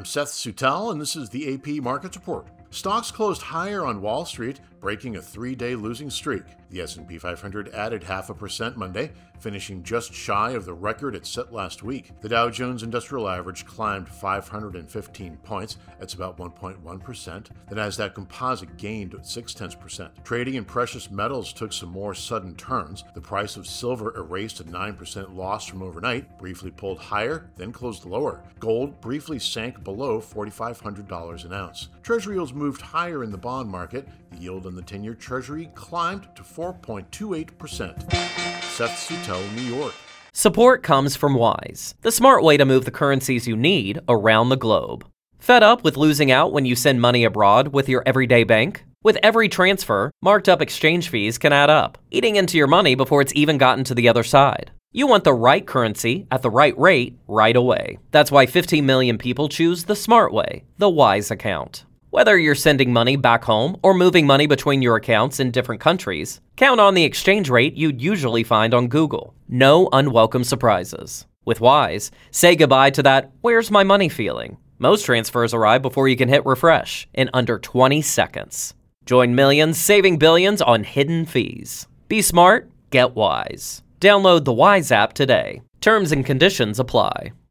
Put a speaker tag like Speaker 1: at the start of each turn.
Speaker 1: I'm Seth Suttel, and this is the AP Markets Report. Stocks closed higher on Wall Street, breaking a three-day losing streak. The S&P 500 added 0.5% Monday, finishing just shy of the record it set last week. The Dow Jones Industrial Average climbed 515 points. That's about 1.1%. The Nasdaq Composite gained 0.6%. Trading in precious metals took some more sudden turns. The price of silver erased a 9% loss from overnight, briefly pulled higher, then closed lower. Gold briefly sank below $4,500 an ounce. Treasury yields moved higher in the bond market. The yield on the 10-year Treasury climbed to 4.28%. Seth Suttel, New York.
Speaker 2: Support comes from Wise, the smart way to move the currencies you need around the globe. Fed up with losing out when you send money abroad with your everyday bank? With every transfer, marked up exchange fees can add up, eating into your money before it's even gotten to the other side. You want the right currency at the right rate right away. That's why 15 million people choose the smart way, the Wise account. Whether you're sending money back home or moving money between your accounts in different countries, count on the exchange rate you'd usually find on Google. No unwelcome surprises. With Wise, say goodbye to that "where's my money" feeling. Most transfers arrive before you can hit refresh in under 20 seconds. Join millions saving billions on hidden fees. Be smart, get Wise. Download the Wise app today. Terms and conditions apply.